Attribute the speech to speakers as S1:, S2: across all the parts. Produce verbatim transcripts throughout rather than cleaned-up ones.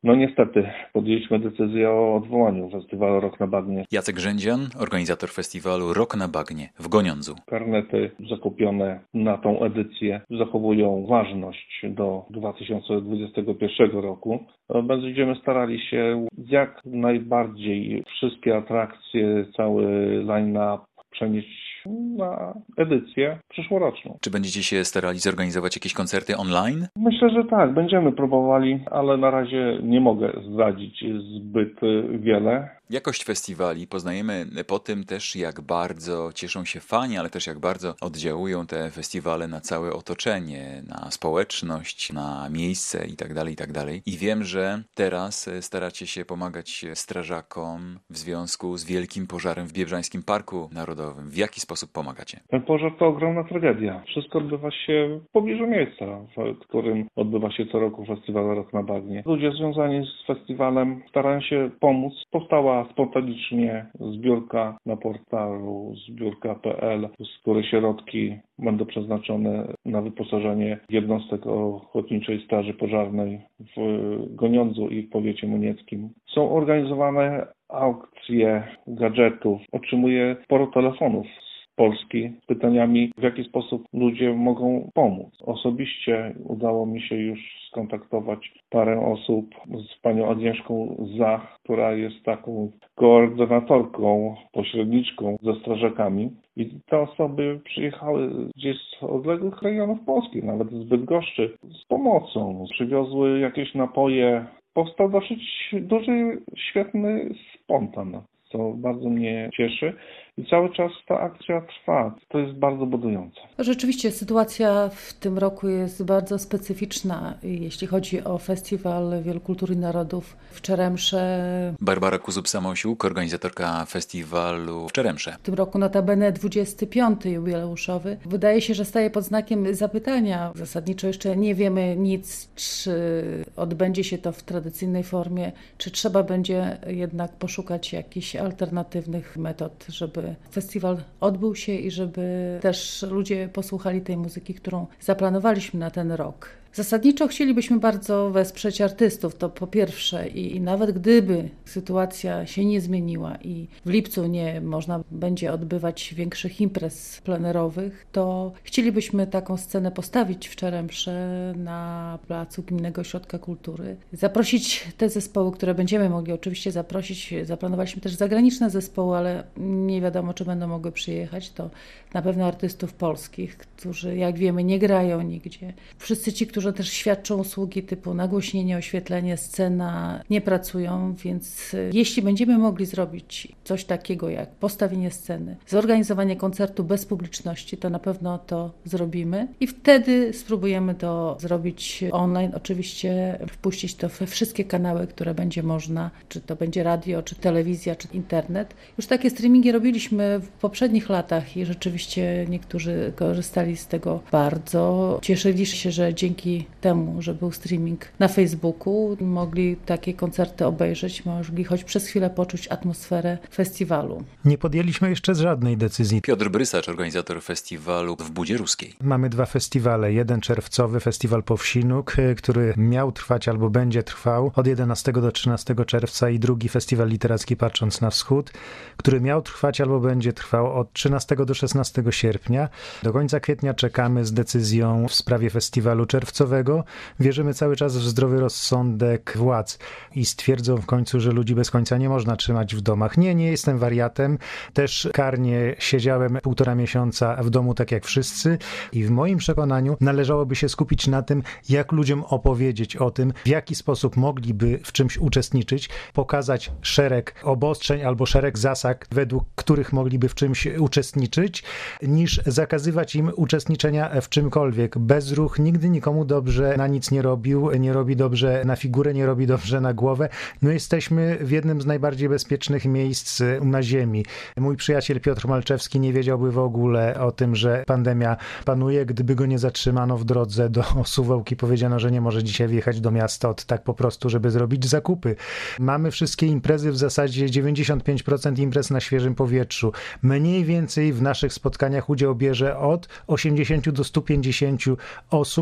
S1: No niestety podjęliśmy decyzję o odwołaniu festiwalu Rok na Bagnie.
S2: Jacek Rzędzian, organizator festiwalu Rok na Bagnie w Goniądzu.
S1: Karnety zakupione na tą edycję zachowują ważność do dwa tysiące dwudziestego pierwszego roku. Będziemy starali się jak najbardziej wszystkie atrakcje, cały line-up przenieść na edycję przyszłoroczną.
S2: Czy będziecie się starali zorganizować jakieś koncerty online?
S1: Myślę, że tak, będziemy próbowali, ale na razie nie mogę zdradzić zbyt wiele.
S2: Jakość festiwali poznajemy po tym też, jak bardzo cieszą się fani, ale też jak bardzo oddziałują te festiwale na całe otoczenie, na społeczność, na miejsce itd., itd. I wiem, że teraz staracie się pomagać strażakom w związku z wielkim pożarem w Biebrzańskim Parku Narodowym. W jaki sposób pomagacie?
S1: Ten pożar to ogromna tragedia. Wszystko odbywa się w pobliżu miejsca, w którym odbywa się co roku festiwal Rok na Bagnie. Ludzie związani z festiwalem starają się pomóc. Powstała spontanicznie zbiórka na portalu zbiórka kropka pe el, z której środki będą przeznaczone na wyposażenie jednostek Ochotniczej Straży Pożarnej w Goniądzu i w powiecie monieckim. Są organizowane aukcje gadżetów. Otrzymuję sporo telefonów z Polski z pytaniami, w jaki sposób ludzie mogą pomóc. Osobiście udało mi się już skontaktować parę osób z panią Agnieszką Zach, która jest taką koordynatorką, pośredniczką ze strażakami. I te osoby przyjechały gdzieś z odległych rejonów Polski, nawet z Bydgoszczy, z pomocą. Przywiozły jakieś napoje. Powstał dosyć duży, świetny spontan, co bardzo mnie cieszy. I cały czas ta akcja trwa. To jest bardzo budujące.
S3: Rzeczywiście sytuacja w tym roku jest bardzo specyficzna, jeśli chodzi o Festiwal Wielokultury i Narodów w Czeremsze.
S2: Barbara Kuzub-Samosiuk, organizatorka festiwalu w Czeremsze.
S3: W tym roku notabene dwudziesty piąty jubileuszowy. Wydaje się, że staje pod znakiem zapytania. Zasadniczo jeszcze nie wiemy nic, czy odbędzie się to w tradycyjnej formie, czy trzeba będzie jednak poszukać jakichś alternatywnych metod, żeby festiwal odbył się i żeby też ludzie posłuchali tej muzyki, którą zaplanowaliśmy na ten rok. Zasadniczo chcielibyśmy bardzo wesprzeć artystów, to po pierwsze i, i nawet gdyby sytuacja się nie zmieniła i w lipcu nie można będzie odbywać większych imprez plenerowych, to chcielibyśmy taką scenę postawić w Czeremsze na placu Gminnego Ośrodka Kultury. Zaprosić te zespoły, które będziemy mogli oczywiście zaprosić. Zaplanowaliśmy też zagraniczne zespoły, ale nie wiadomo, czy będą mogły przyjechać. To na pewno artystów polskich, którzy jak wiemy nie grają nigdzie. Wszyscy ci, którzy też świadczą usługi typu nagłośnienie, oświetlenie, scena, nie pracują, więc jeśli będziemy mogli zrobić coś takiego jak postawienie sceny, zorganizowanie koncertu bez publiczności, to na pewno to zrobimy i wtedy spróbujemy to zrobić online, oczywiście wpuścić to we wszystkie kanały, które będzie można, czy to będzie radio, czy telewizja, czy internet. Już takie streamingi robiliśmy w poprzednich latach i rzeczywiście niektórzy korzystali z tego bardzo. Cieszyli się, że dzięki temu, że był streaming na Facebooku, mogli takie koncerty obejrzeć, mogli choć przez chwilę poczuć atmosferę festiwalu.
S4: Nie podjęliśmy jeszcze żadnej decyzji.
S2: Piotr Brysacz, organizator festiwalu w Budzie Ruskiej.
S4: Mamy dwa festiwale. Jeden czerwcowy, festiwal Powsinuk, który miał trwać albo będzie trwał od jedenastego do trzynastego czerwca i drugi festiwal literacki Patrząc na Wschód, który miał trwać albo będzie trwał od trzynastego do szesnastego sierpnia. Do końca kwietnia czekamy z decyzją w sprawie festiwalu czerwcowego. Wierzymy cały czas w zdrowy rozsądek władz i stwierdzą w końcu, że ludzi bez końca nie można trzymać w domach. Nie, nie jestem wariatem. Też karnie siedziałem półtora miesiąca w domu tak jak wszyscy i w moim przekonaniu należałoby się skupić na tym, jak ludziom opowiedzieć o tym, w jaki sposób mogliby w czymś uczestniczyć, pokazać szereg obostrzeń albo szereg zasad, według których mogliby w czymś uczestniczyć, niż zakazywać im uczestniczenia w czymkolwiek. Bezruch nigdy nikomu dobrze na nic nie robił, nie robi dobrze na figurę, nie robi dobrze na głowę. My jesteśmy w jednym z najbardziej bezpiecznych miejsc na ziemi. Mój przyjaciel Piotr Malczewski nie wiedziałby w ogóle o tym, że pandemia panuje, gdyby go nie zatrzymano w drodze do Suwałk i powiedziano, że nie może dzisiaj wjechać do miasta od tak po prostu, żeby zrobić zakupy. Mamy wszystkie imprezy, w zasadzie dziewięćdziesiąt pięć procent imprez na świeżym powietrzu. Mniej więcej w naszych spotkaniach udział bierze od osiemdziesięciu do stu pięćdziesięciu osób. Jesteśmy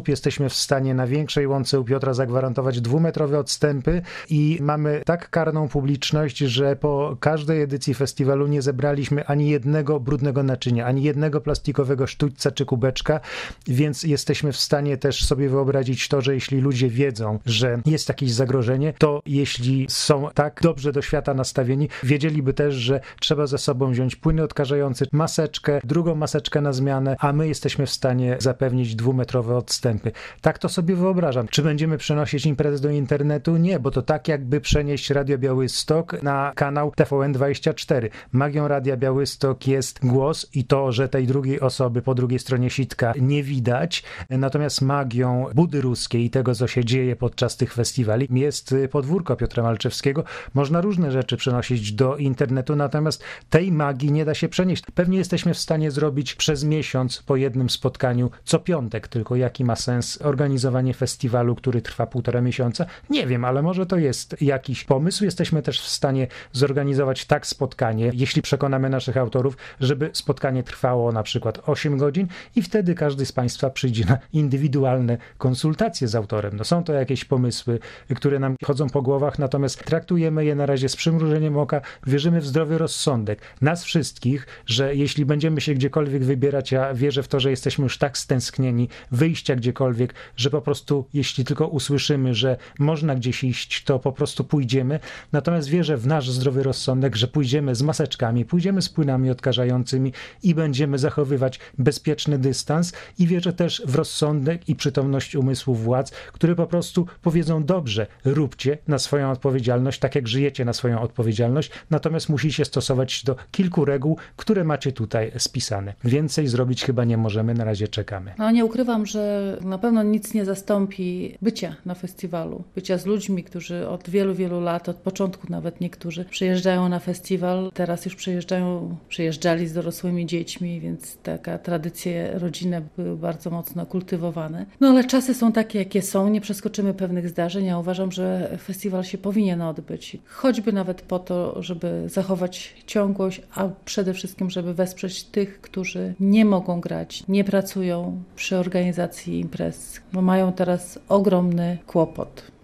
S4: w stanie na większej łące u Piotra zagwarantować dwumetrowe odstępy i mamy tak karną publiczność, że po każdej edycji festiwalu nie zebraliśmy ani jednego brudnego naczynia, ani jednego plastikowego sztućca czy kubeczka, więc jesteśmy w stanie też sobie wyobrazić to, że jeśli ludzie wiedzą, że jest jakieś zagrożenie, to jeśli są tak dobrze do świata nastawieni, wiedzieliby też, że trzeba ze sobą wziąć płyny odkażające, maseczkę, drugą maseczkę na zmianę, a my jesteśmy w stanie zapewnić dwumetrowe odstępy. Tak to sobie wyobrażam. Czy będziemy przenosić imprezę do internetu? Nie, bo to tak jakby przenieść Radio Białystok na kanał T V N dwadzieścia cztery. Magią Radia Białystok jest głos i to, że tej drugiej osoby po drugiej stronie sitka nie widać. Natomiast magią Budy Ruskiej i tego, co się dzieje podczas tych festiwali, jest podwórko Piotra Malczewskiego. Można różne rzeczy przenosić do internetu, natomiast tej magii nie da się przenieść. Pewnie jesteśmy w stanie zrobić przez miesiąc po jednym spotkaniu co piątek, tylko jaki ma sens organizowanie festiwalu, który trwa półtora miesiąca? Nie wiem, ale może to jest jakiś pomysł. Jesteśmy też w stanie zorganizować tak spotkanie, jeśli przekonamy naszych autorów, żeby spotkanie trwało na przykład osiem godzin i wtedy każdy z Państwa przyjdzie na indywidualne konsultacje z autorem. No są to jakieś pomysły, które nam chodzą po głowach, natomiast traktujemy je na razie z przymrużeniem oka, wierzymy w zdrowy rozsądek nas wszystkich, że jeśli będziemy się gdziekolwiek wybierać, ja wierzę w to, że jesteśmy już tak stęsknieni wyjścia gdziekolwiek, że po prostu jeśli tylko usłyszymy, że można gdzieś iść, to po prostu pójdziemy. Natomiast wierzę w nasz zdrowy rozsądek, że pójdziemy z maseczkami, pójdziemy z płynami odkażającymi i będziemy zachowywać bezpieczny dystans i wierzę też w rozsądek i przytomność umysłu władz, które po prostu powiedzą: dobrze, róbcie na swoją odpowiedzialność, tak jak żyjecie na swoją odpowiedzialność, natomiast musicie stosować się do kilku reguł, które macie tutaj spisane. Więcej zrobić chyba nie możemy, na razie czekamy.
S3: No nie ukrywam, że na pewno nic nie zastąpi bycia na festiwalu, bycia z ludźmi, którzy od wielu, wielu lat, od początku nawet niektórzy przyjeżdżają na festiwal, teraz już przyjeżdżają, przyjeżdżali z dorosłymi dziećmi, więc taka tradycje rodzinne były bardzo mocno kultywowane. No ale czasy są takie, jakie są, nie przeskoczymy pewnych zdarzeń. Ja uważam, że festiwal się powinien odbyć, choćby nawet po to, żeby zachować ciągłość, a przede wszystkim, żeby wesprzeć tych, którzy nie mogą grać, nie pracują przy organizacji imprez, bo mają teraz ogromny kłopot.